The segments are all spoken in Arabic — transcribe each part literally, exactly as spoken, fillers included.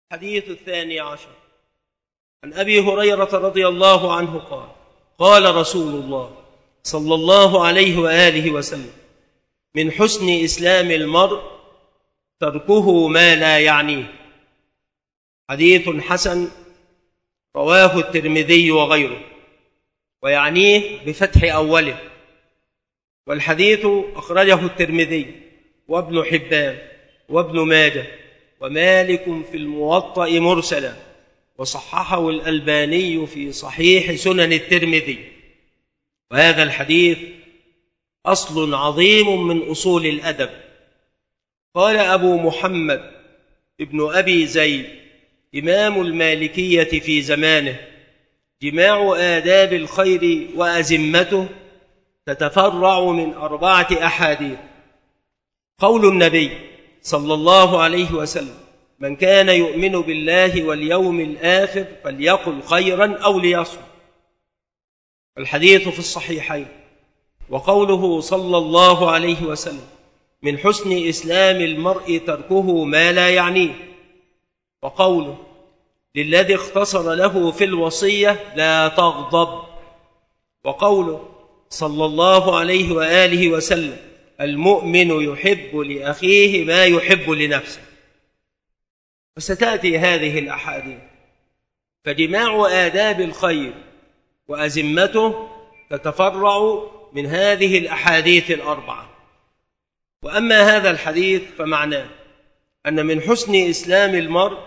الحديث الثاني عشر عن أبي هريرة رضي الله عنه قال قال رسول الله صلى الله عليه وآله وسلم: من حسن إسلام المرء تركه ما لا يعنيه. حديث حسن رواه الترمذي وغيره، ويعنيه بفتح أوله. والحديث أخرجه الترمذي وابن حبان وابن ماجه ومالك في الموطأ مرسلا، وصححه الألباني في صحيح سنن الترمذي. وهذا الحديث أصل عظيم من أصول الأدب. قال أبو محمد ابن أبي زيد إمام المالكية في زمانه: جماع آداب الخير وأزمته تتفرع من أربعة أحاديث. قول النبي صلى الله عليه وسلم: من كان يؤمن بالله واليوم الآخر فليقل خيرا أو ليصمت. الحديث في الصحيحين. وقوله صلى الله عليه وسلم: من حسن إسلام المرء تركه ما لا يعنيه. وقوله للذي اختصر له في الوصية: لا تغضب. وقوله صلى الله عليه وآله وسلم: المؤمن يحب لأخيه ما يحب لنفسه. وستأتي هذه الأحاديث. فجماع آداب الخير وأزمته تتفرع من هذه الأحاديث الأربعة. وأما هذا الحديث فمعناه أن من حسن إسلام المرء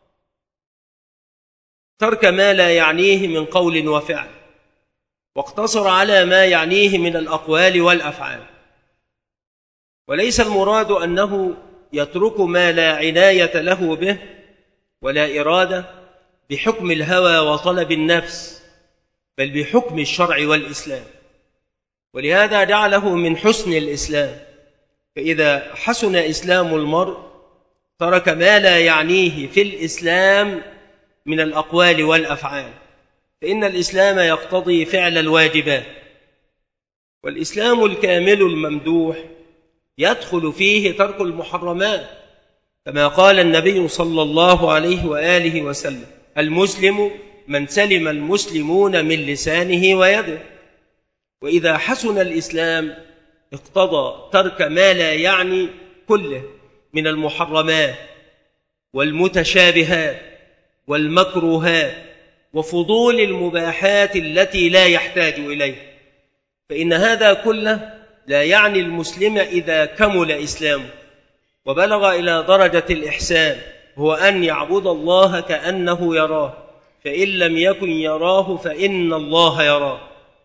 ترك ما لا يعنيه من قول وفعل، واقتصر على ما يعنيه من الأقوال والأفعال. وليس المراد أنه يترك ما لا عناية له به ولا إرادة بحكم الهوى وطلب النفس، بل بحكم الشرع والإسلام. ولهذا جعله من حسن الإسلام. فإذا حسن إسلام المرء ترك ما لا يعنيه في الإسلام من الأقوال والأفعال، فإن الإسلام يقتضي فعل الواجبات. والإسلام الكامل الممدوح يدخل فيه ترك المحرمات، كما قال النبي صلى الله عليه وآله وسلم: المسلم من سلم المسلمون من لسانه ويده. وإذا حسن الإسلام اقتضى ترك ما لا يعني كله من المحرمات والمتشابهات والمكروهات وفضول المباحات التي لا يحتاج إليه، فإن هذا كله لا يعني المسلم إذا كمل إسلامه وبلغ إلى درجة الإحسان، هو أن يعبد الله كأنه يراه، فإن لم يكن يراه فإن الله يراه.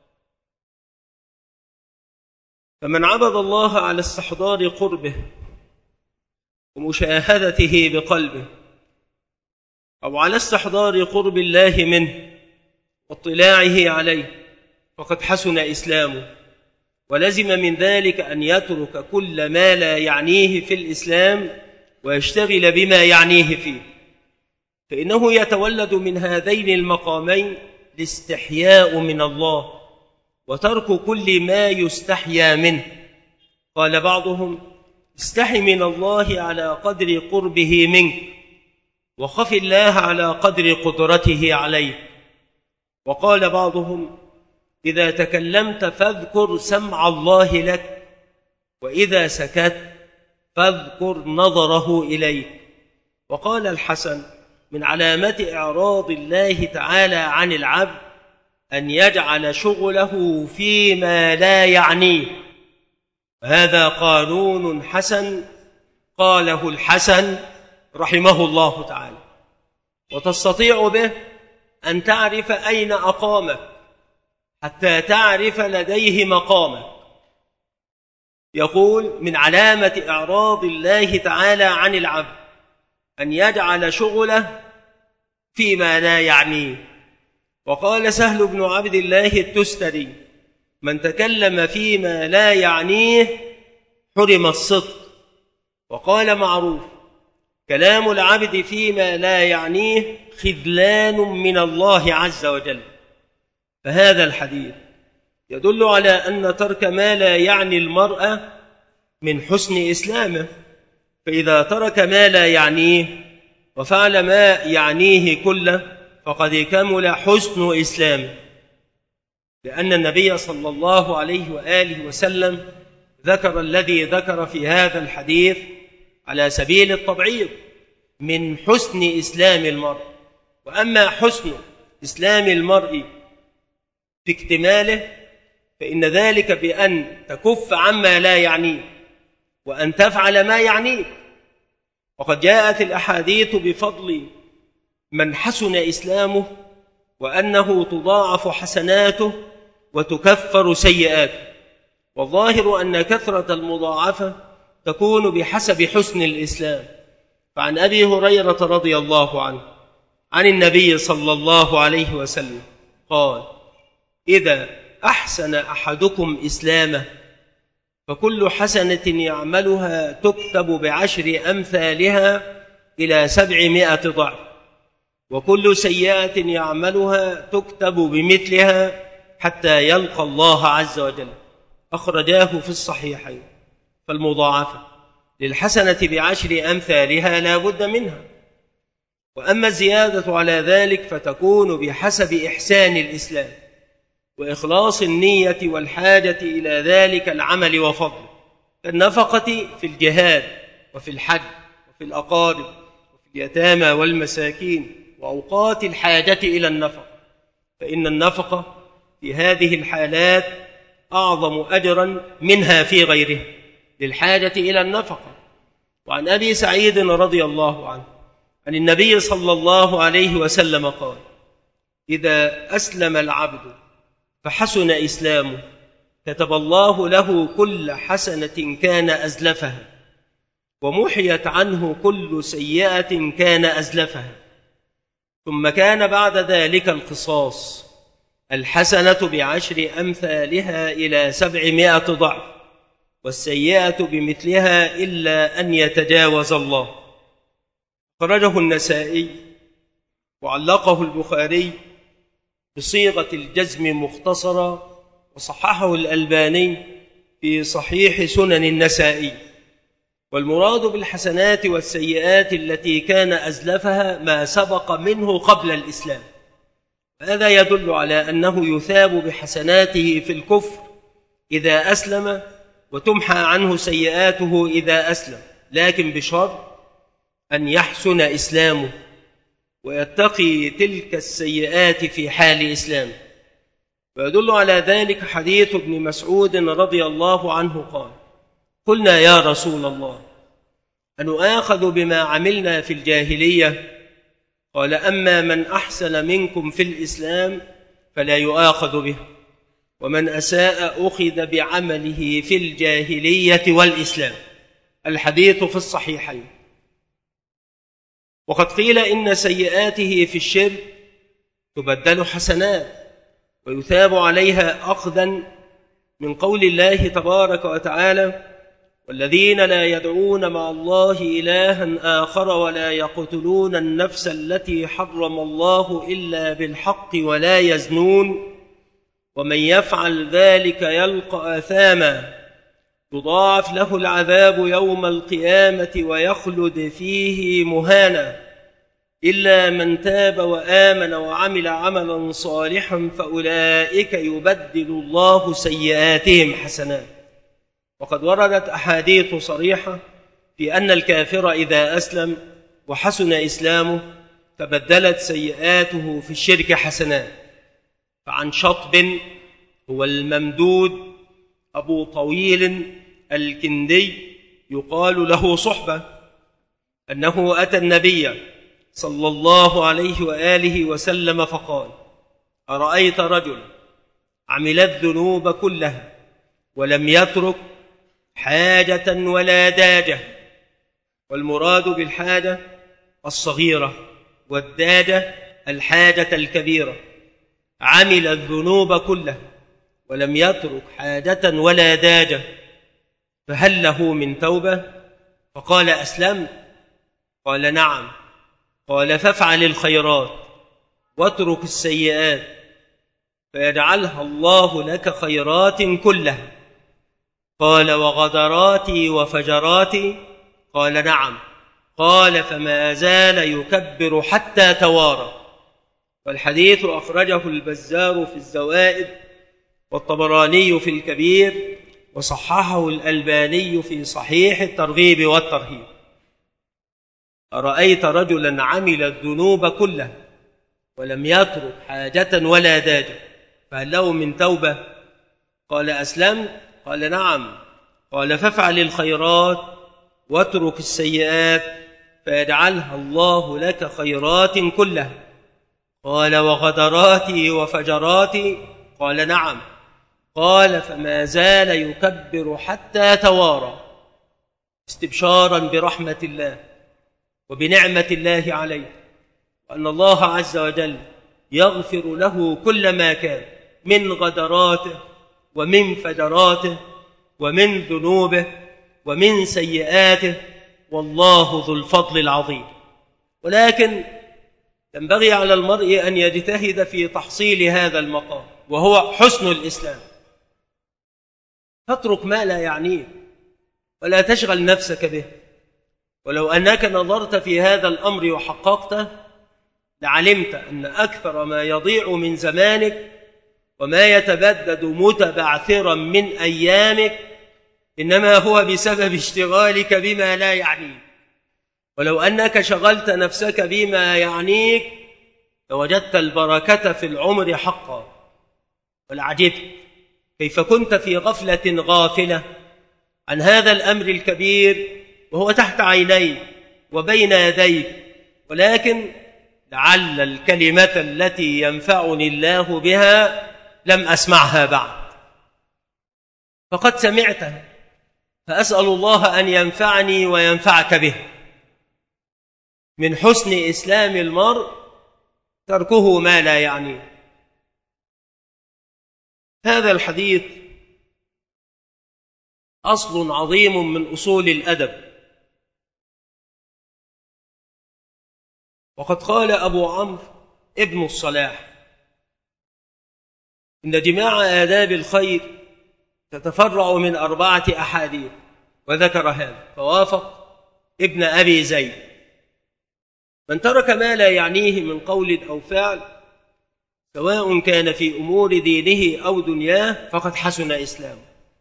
فمن عبد الله على استحضار قربه ومشاهدته بقلبه، أو على استحضار قرب الله منه واطلاعه عليه، فقد حسن إسلامه. ولزم من ذلك أن يترك كل ما لا يعنيه في الإسلام ويشتغل بما يعنيه فيه، فإنه يتولد من هذين المقامين الاستحياء من الله وترك كل ما يستحيا منه. قال بعضهم: استحي من الله على قدر قربه منك، وخف الله على قدر قدرته عليك. وقال بعضهم: إذا تكلمت فاذكر سمع الله لك، وإذا سكت فاذكر نظره إليك. وقال الحسن: من علامة إعراض الله تعالى عن العبد أن يجعل شغله فيما لا يعنيه. هذا قانون حسن قاله الحسن رحمه الله تعالى، وتستطيع به أن تعرف أين أقامك حتى تعرف لديه مقامك. يقول: من علامة إعراض الله تعالى عن العبد أن يجعل شغله فيما لا يعنيه. وقال سهل بن عبد الله التستري: من تكلم فيما لا يعنيه حرم الصدق. وقال معروف: كلام العبد فيما لا يعنيه خذلان من الله عز وجل. فهذا الحديث يدل على أن ترك ما لا يعني المرء من حسن إسلامه. فإذا ترك ما لا يعنيه وفعل ما يعنيه كله فقد كمل حسن إسلامه، لأن النبي صلى الله عليه وآله وسلم ذكر الذي ذكر في هذا الحديث على سبيل التبعيض من حسن إسلام المرء. وأما حسن إسلام المرء في اكتماله فإن ذلك بأن تكف عما لا يعنيه وأن تفعل ما يعنيك. وقد جاءت الأحاديث بفضل من حسن إسلامه وأنه تضاعف حسناته وتكفر سيئاته، والظاهر أن كثرة المضاعفة تكون بحسب حسن الإسلام. فعن أبي هريرة رضي الله عنه عن النبي صلى الله عليه وسلم قال: إذا أحسن أحدكم إسلامه فكل حسنة يعملها تكتب بعشر أمثالها إلى سبعمائة ضعف، وكل سيئة يعملها تكتب بمثلها حتى يلقى الله عز وجل. أخرجاه في الصحيحين. فالمضاعفة للحسنة بعشر أمثالها لا بد منها، وأما الزيادة على ذلك فتكون بحسب إحسان الإسلام وإخلاص النية والحاجة إلى ذلك العمل وفضله، كالنفقة في الجهاد وفي الحج وفي الأقارب وفي اليتامى والمساكين وأوقات الحاجة إلى النفقة، فإن النفقة في هذه الحالات أعظم أجرا منها في غيرها للحاجة إلى النفقة. وعن أبي سعيد رضي الله عنه عن النبي صلى الله عليه وسلم قال: إذا أسلم العبد فحسن إسلامه كتب الله له كل حسنة كان أزلفها، ومحيت عنه كل سيئة كان أزلفها. ثم كان بعد ذلك القصاص، الحسنة بعشر أمثالها إلى سبعمائة ضعف، والسيئة بمثلها إلا أن يتجاوز الله. خرجه النسائي وعلقه البخاري بصيغة الجزم مختصرة، وصححه الألباني في صحيح سنن النسائي. والمراد بالحسنات والسيئات التي كان أزلفها ما سبق منه قبل الإسلام. هذا يدل على أنه يثاب بحسناته في الكفر إذا أسلم، وتمحى عنه سيئاته إذا أسلم، لكن بشرط أن يحسن إسلامه ويتقي تلك السيئات في حال إسلامه. ويدل على ذلك حديث ابن مسعود رضي الله عنه قال: قلنا يا رسول الله أنؤاخذ بما عملنا في الجاهلية؟ قال: أما من أحسن منكم في الإسلام فلا يؤاخذ به، ومن أساء أخذ بعمله في الجاهلية والإسلام. الحديث في الصحيحين. وقد قيل إن سيئاته في الشرك تبدل حسنات ويثاب عليها أخذا من قول الله تبارك وتعالى: والذين لا يدعون مع الله إلها آخر ولا يقتلون النفس التي حرم الله إلا بالحق ولا يزنون ومن يفعل ذلك يلقى آثاما يضاعف له العذاب يوم القيامة ويخلد فيه مهانا إلا من تاب وآمن وعمل عملا صالحا فأولئك يبدل الله سيئاتهم حسنات. وقد وردت أحاديث صريحة في أن الكافر إذا أسلم وحسن إسلامه تبدلت سيئاته في الشرك حسنات. فعن شطب هو الممدود أبو طويل الكندي يقال له صحبة أنه أتى النبي صلى الله عليه وآله وسلم فقال: أرأيت رجل عمل الذنوب كلها ولم يترك حاجة ولا داجة. والمراد بالحاجة الصغيرة، والداجة الحاجة الكبيرة. عمل الذنوب كلها ولم يترك حاجة ولا داجة، فهل له من توبة؟ فقال: أسلمت. قال: نعم. قال: فافعل الخيرات واترك السيئات فيجعلها الله لك خيرات كلها. قال: وغدراتي وفجراتي؟ قال: نعم. قال فما زال يكبر حتى توارى. والحديث أخرجه البزار في الزوائد والطبراني في الكبير، وصححه الألباني في صحيح الترغيب والترهيب. أرأيت رجلا عمل الذنوب كلها ولم يترك حاجة ولا داجة، فهل له من توبة؟ قال أسلمت؟ قال نعم. قال فافعل الخيرات واترك السيئات فيجعلها الله لك خيرات كلها. قال وغدراتي وفجراتي؟ قال نعم. قال فما زال يكبر حتى توارى، استبشارا برحمة الله وبنعمة الله عليه، وأن الله عز وجل يغفر له كل ما كان من غدراته ومن فجراته ومن ذنوبه ومن سيئاته، والله ذو الفضل العظيم. ولكن ينبغي على المرء أن يجتهد في تحصيل هذا المقام، وهو حسن الإسلام. فاترك ما لا يعنيه ولا تشغل نفسك به. ولو أنك نظرت في هذا الأمر وحققته لعلمت أن أكثر ما يضيع من زمانك وما يتبدد متبعثرا من أيامك إنما هو بسبب اشتغالك بما لا يعنيك. ولو أنك شغلت نفسك بما يعنيك لوجدت البركة في العمر حقا. ولعجبت كيف كنت في غفلة غافلة عن هذا الأمر الكبير وهو تحت عينيك وبين يديك، ولكن لعل الكلمة التي ينفعني الله بها لم أسمعها بعد، فقد سمعتها، فأسأل الله أن ينفعني وينفعك به. من حسن إسلام المرء تركه ما لا يعنيه. هذا الحديث أصل عظيم من أصول الأدب. وقد قال أبو عمرو ابن الصلاح إن جماع آداب الخير تتفرع من أربعة أحاديث، وذكر هذا فوافق ابن أبي زيد: من ترك ما لا يعنيه من قول أو فعل سواء كان في أمور دينه أو دنياه فقد حسن إسلامه،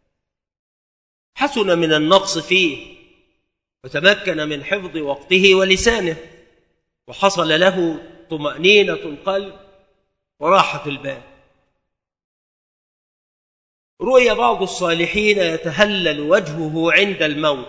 حسن من النقص فيه وتمكن من حفظ وقته ولسانه، وحصل له طمأنينة القلب وراحة البال. رؤي بعض الصالحين يتهلل وجهه عند الموت،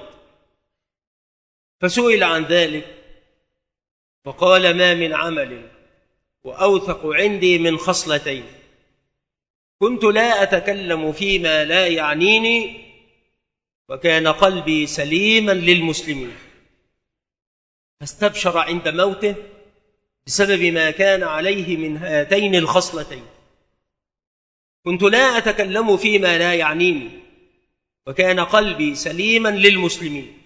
فسئل عن ذلك فقال: ما من عمل وأوثق عندي من خصلتين، كنت لا أتكلم فيما لا يعنيني وكان قلبي سليما للمسلمين. فاستبشر عند موته بسبب ما كان عليه من هاتين الخصلتين: كنت لا أتكلم فيما لا يعنيني وكان قلبي سليما للمسلمين.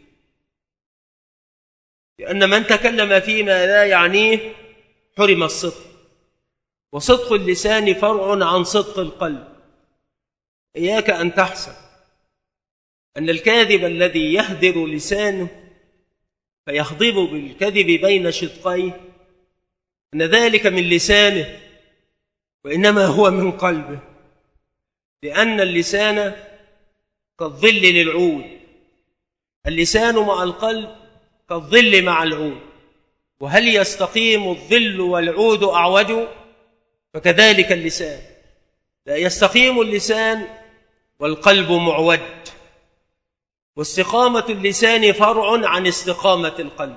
لأن من تكلم فيما لا يعنيه حرم الصدق، وصدق اللسان فرع عن صدق القلب. إياك أن تحسب أن الكاذب الذي يهدر لسانه فيخضب بالكذب بين شدقيه أن ذلك من لسانه، وإنما هو من قلبه، لأن اللسان كالظل للعود، اللسان مع القلب كالظل مع العود، وهل يستقيم الظل والعود أعوج؟ فكذلك اللسان لا يستقيم اللسان والقلب معوج، واستقامة اللسان فرع عن استقامة القلب،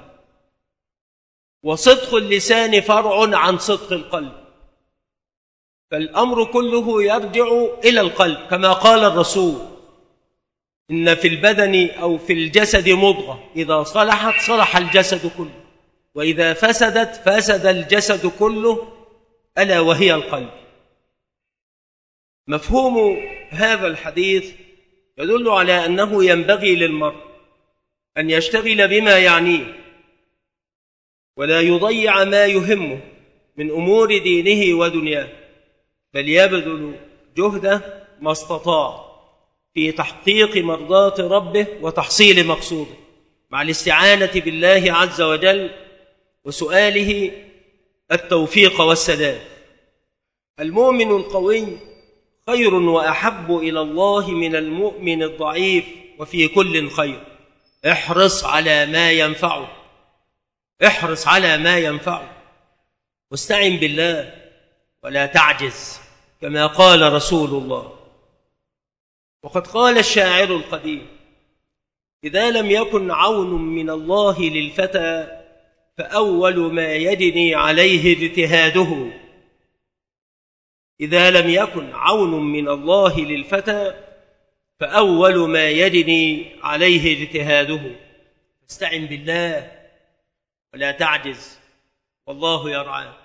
وصدق اللسان فرع عن صدق القلب. فالأمر كله يرجع إلى القلب، كما قال الرسول: إن في البدن أو في الجسد مضغة إذا صلحت صلح الجسد كله، وإذا فسدت فسد الجسد كله، ألا وهي القلب. مفهوم هذا الحديث يدل على أنه ينبغي للمرء أن يشتغل بما يعنيه ولا يضيع ما يهمه من أمور دينه ودنياه، بل يبذل جهده ما استطاع في تحقيق مرضاة ربه وتحصيل مقصوده. مع الاستعانة بالله عز وجل وسؤاله التوفيق والسداد. المؤمن القوي خير وأحب إلى الله من المؤمن الضعيف وفي كل خير. احرص على ما ينفعك، احرص على ما ينفعك، واستعن بالله ولا تعجز كما قال رسول الله. وقد قال الشاعر القديم: إذا لم يكن عون من الله للفتى فأول ما يجني عليه اجتهاده. إذا لم يكن عون من الله للفتى فأول ما يجني عليه اجتهاده. فاستعن بالله ولا تعجز والله يرعاك.